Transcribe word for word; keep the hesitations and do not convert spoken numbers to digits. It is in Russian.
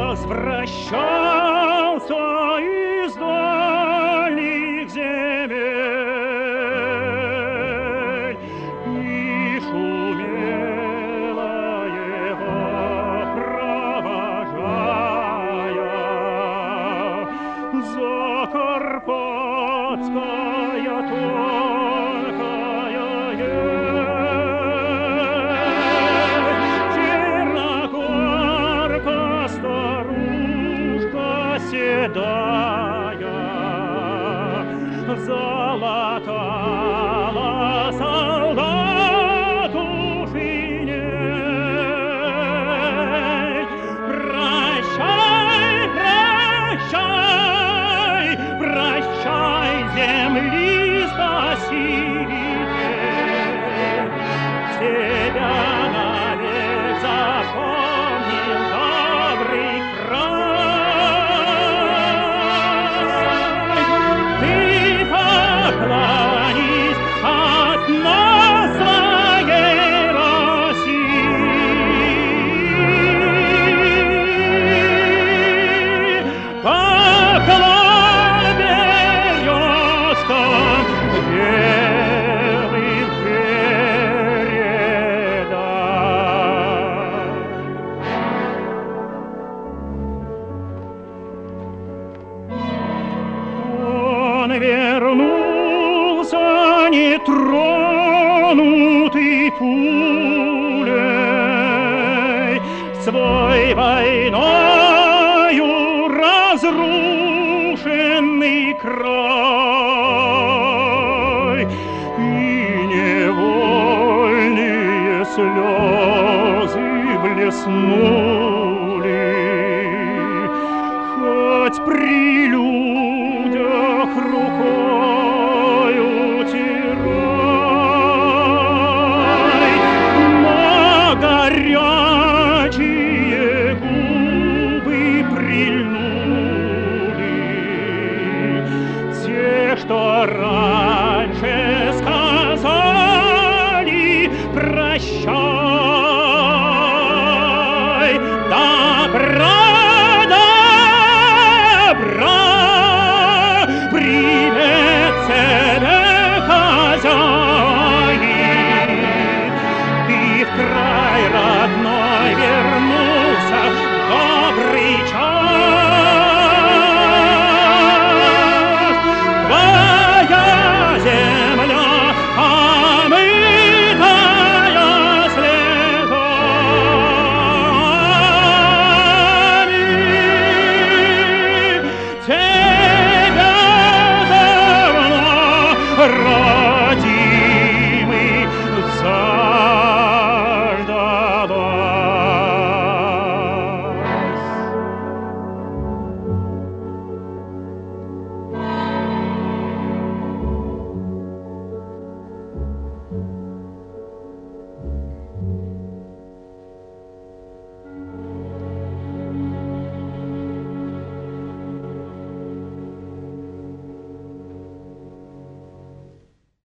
возвращался из дальних земель, и шумела его провожая закарпатская тонкая ель. Черногорка старушка седая залатала солдату шинель. Прощай, прощай, прощай, земли спаситель, тебя навек запомнил добрый край. Ты поклонись от нас своей России. Поклон березкам белым передай. Он вернулся нетронутый пулей, свой войною разрушенный край, и невольные слезы блеснули